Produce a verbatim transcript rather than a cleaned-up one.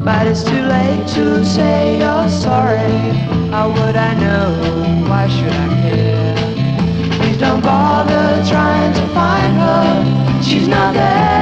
but it's too late to say you're sorry. How would I know? Why should I care? Please don't bother trying to find her. She's not there.